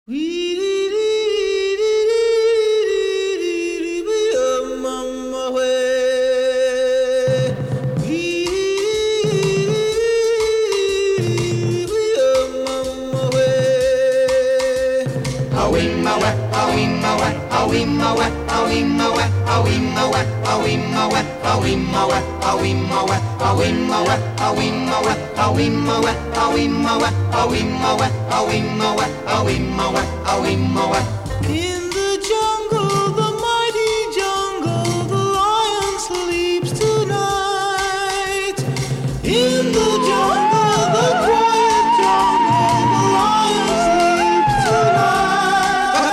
In the jungle, the mighty jungle, the lion sleeps tonight. In the jungle, the quiet jungle, the lion sleeps tonight.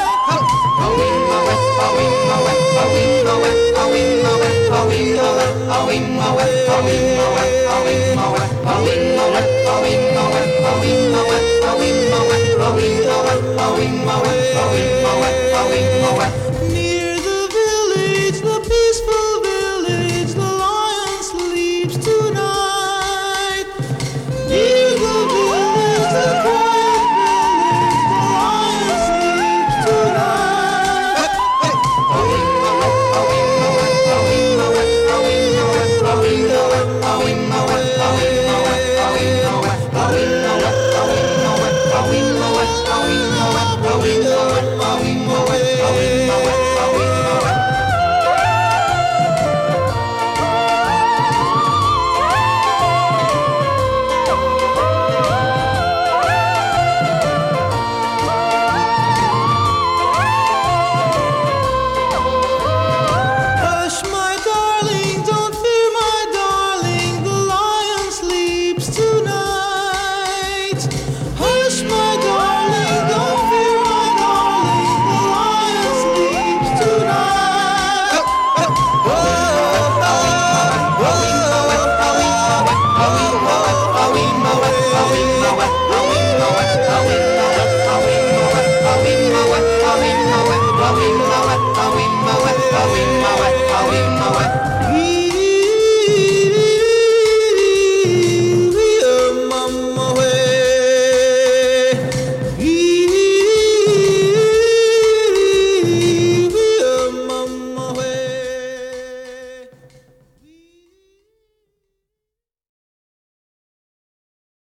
Near the village, the peaceful village, the lion sleeps tonight. Near the village, the quiet village, the lion sleeps tonight. Hush, my darling, don't fear, my darling, the lion sleeps tonight. Hush, my darling, don't fear, my darling, the lion sleeps tonight. Away,